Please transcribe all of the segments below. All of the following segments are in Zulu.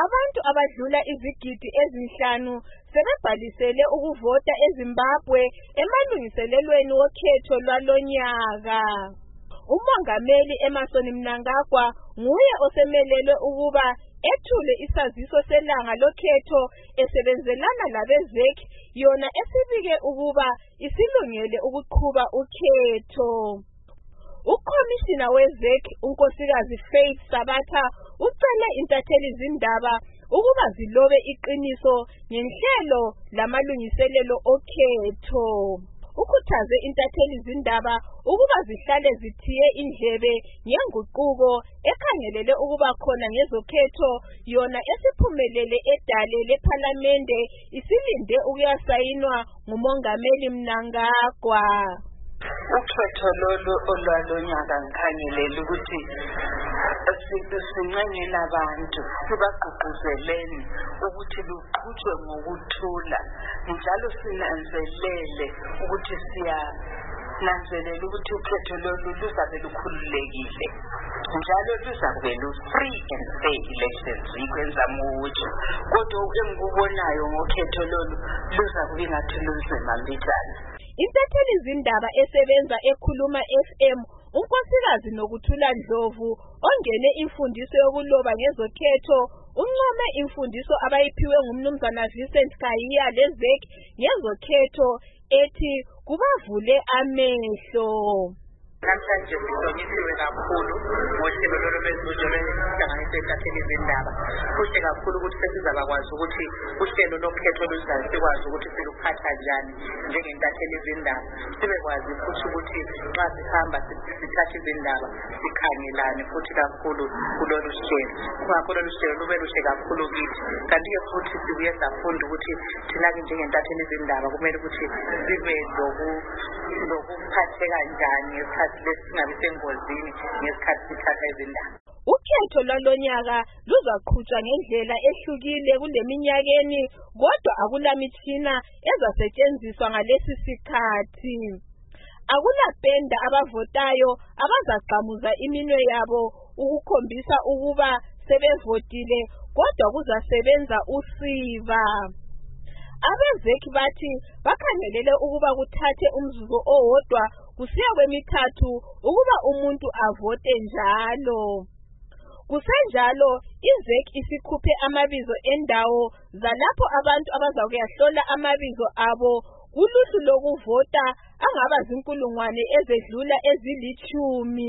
Abantu abadlula izigidi ezinhlanu sebebhalisele ukuvota eZimbabwe emalungiselelweni wokhetho lwalonyaka. Umongameli Emmerson Mnangagwa nguye osemelelwe ukuba ethule isaziso selanga lokhetho esebenzelana labeZEC yona esibike ukuba isilungele ukuqhuba ukhetho. Ukhomishina weZEC unkosikazi Faith Sabatha ucele intatheli zindaba ukuba zilobe iqiniso ngenhlelo lamalungiselelo okhetho. Ukhuthaze intatheli zindaba ukuba zihlale zithiye indlebe ngenguquko ekhangelele ukuba khona ngezokhetho yona esiphumelele edale lePhalamende isilinde ukuyasayinwa ngumongameli Mnangagwa. Ukhetho lolu olwalonyaka ngikhangelela ukuthi sincenyela abantu sibagqugquzeleni ukuthi luqhutshwe ngokuthula njalo sinanzelele ukuthi nanzelela ukuthi ukhetho lolu luzabe lukhululekile njalo luzabe lu-free and fair elections yikwenza mutsho kodwa engikubonayo ngokhetho lolu luzabe ingathi lunzima mbijana. Intatheli zindaba esebenza ekhuluma FM unkosikazi Nokuthula Ndlovu ongene imfundiso yokuloba ngezokhetho uncome imfundiso abayiphiwe ngumnumzana Vincent Kayiya leZEC ngezokhetho ethi kubavule amehlo. Namhlanje sihloniphiwe kakhulu ngohlelo lolwezibuzo lwehlanganiso yentatheli zindaba. Kuhle kakhulu ukuthi sesizabakwazi ukuthi uhlelo lokhetho luzabe sikwazi ukuthi siluphatha njani njengentatheli zindaba. Sibekwazi futhi ukuthi nxa sihamba sithatha izindaba sikhangelane futhi kakhulu kulolu hlelo. Kungakho lolu hlelo lube luhle kakhulu kithi. Kanti-ke futhi sibuye safunda ukuthi thina-ke njengentatheli zindaba kumele ukuthi sibe lokuphatheka njani ngesikhathi lesingabi sengozini ngesikhathi sithatha izindaba. Ukhetho lwalonyaka luzaqhutshwa ngendlela ehlukile kuleminyakeni kodwa akulamitshina ezasetshenziswa ngalesi sikhathi. Akulapenda abavotayo abazaqhamuza iminwe yabo ukukhombisa ukuba sebevotile kodwa kuzasebenza usiba. AbeZEC bathi bakhangelele ukuba kuthathe umzuzu owodwa kusiya kwemithathu ukuba umuntu avote njalo. Kusenjalo iZEC isikhuphe amabizo endawo zalapho abantu abazakuyahlola amabizo abo kuluhlu lokuvota angaba zinkulungwane ezedlula ezilithumi,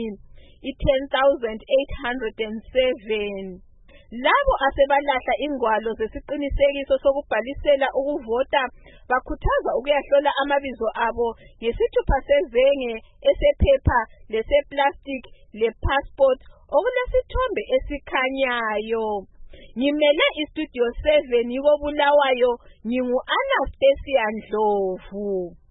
10,807. Labo asebalahla ingwalo zesiqinisekiso sokubhalisela ukuvota bakhuthaza ukuyahlola amabizo abo ngesithupha sezenge esephepha leseplastic lepassport okulesithombe esikhanyayo. Ngimele iStudio 7 yiko Bulawayo ngingu Anastasia Ndlovu.